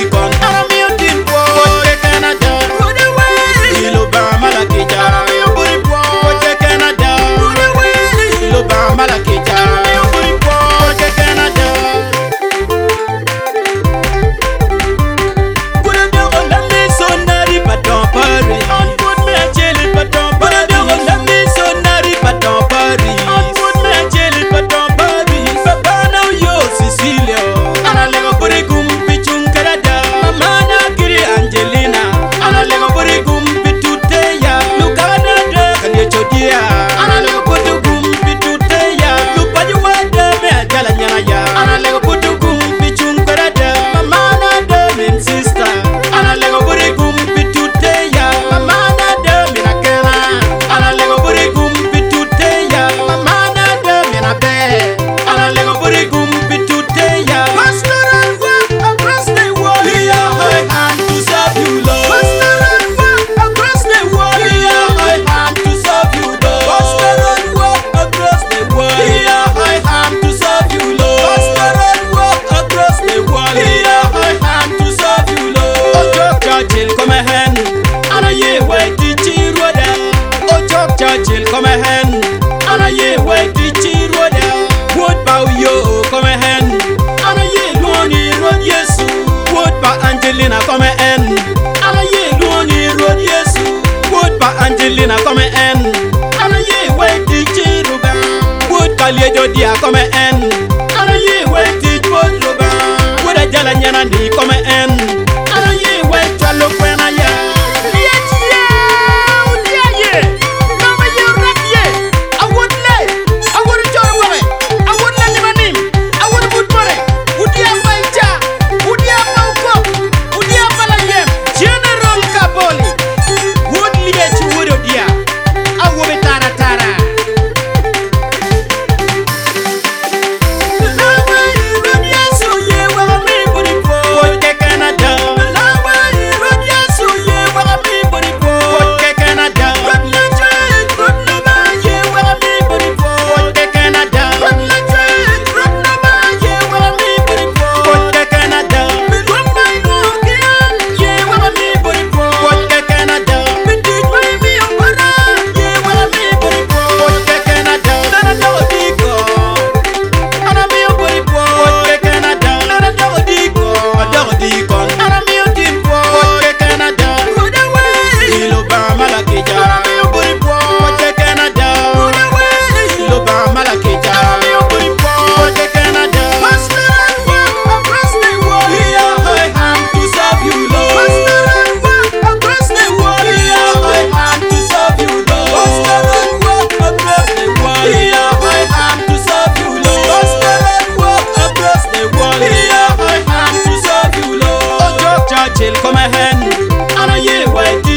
dikon. Arami utin boy Canada. Ilo ba malakija. Arami uburi boy Canada. Ilo ba malakija. Arami uburi boy Canada. Kuna dogo lambi sonari baton pari. On put me chili baton pari. Kuna dogo lambi sonari baton pari. On put me chili baton pari. Papa now yo Sicilia. Ana lego buri gumpi chunkarada. Mama na kiri Angelina. Ana lego buri gumpi tuteya. Lukana de kanye chodia. Ana lego buri gumpi tuteya. Lupaji wada me ajala nyana ya. Ana lego buri gumpi chunkarada. Mama na de min sister. Ana lego buri gumpi tuteya. Mama na de mina kena. Ana lego buri gumpi tuteya. Mama na de mina be. Ana lego buri gumpi tuteya. Pastoral work across the world. We are high hand to serve you, Lord. Pastoral work across the world. We are high hand to serve you, Lord. Pastoral work across the world. We are high hand to serve you, Lord. Pastoral work across the world. We are high hand to serve you, Lord. Ojo Churchill come hen. Ana ye wait teaching roda. Ojo Churchill come hen. Ana ye wait teaching roda. Wood bow yo come hen. Ana ye luoni road Yesu. Wood ba Angelina come hen. Ana ye luoni road Yesu. Wood ba Angelina come hen. Ana ye wait teaching roda. Wood kaliejo dia come hen. Ana ye wait teach wood roda. Wood ajala nyana ni come hen. Ana ye wait chalo kwena ya. Come hen, ana ye wait.